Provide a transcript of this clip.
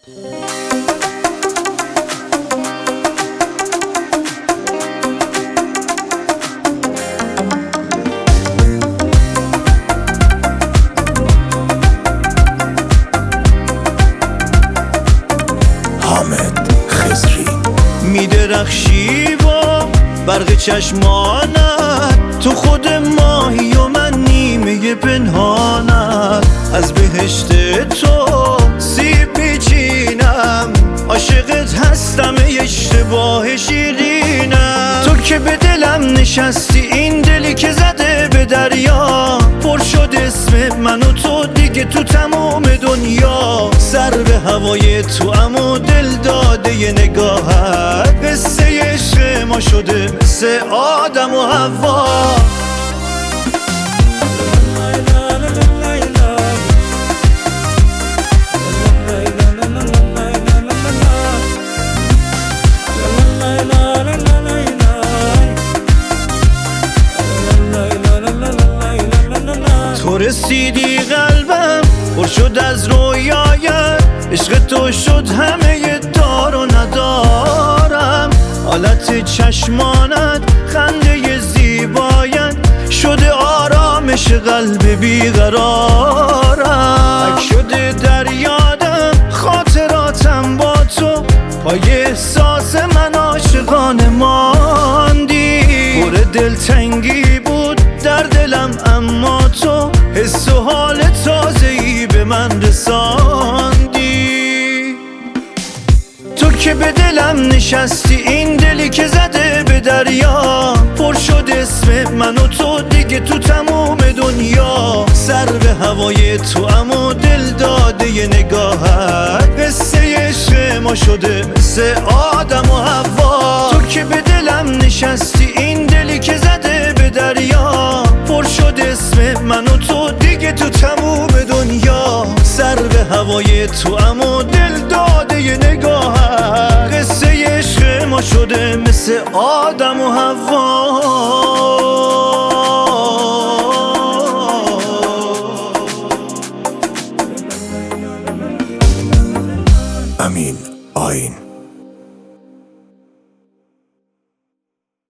حامد خضری میدرخشی با برق چشمانت، تو خود ماهی و من نیمه پنهانت. از بهشت تو سیب میچینم، عاشقت هستم ای اشتباه شیرینم. تو که به دلم نشستی، این دلی که زده به دریا، پر شد اسم من و تو دیگه تو تمام دنیا. سر به هوای تو اما دل داده ی نگاهت، قصه عشق ما شده مثل آدم و حوا. تو رسیدی قلبم پر شد از رویایت، عشق تو شد همه دار و ندارم. حالت چشمانت خنده زیبایت، شده آرامش قلب بیقرارم. اک شده در یادم خاطراتم با تو، پای احساس من عاشقانه ماندی. پر دلتنگی بود در دلم اما تو حس و حال تازه‌ای به من رساندی. تو که به دلم نشستی، این دلی که زده به دریا، پر شد اسم من و تو دیگه تو تمام دنیا. سر به هوای تو اما دل داده ی نگاهت، قصه عشق ما شده مثل آدم و حوا. تو که به دلم نشستی، این دلی که زده به دریا، پر شد اسم من و تو دیگه تو تموم دنیا. سر به هوای تو اما دل داده ی نگاهت، قصه عشق ما شده مثل آدم و حوا. امین آیین.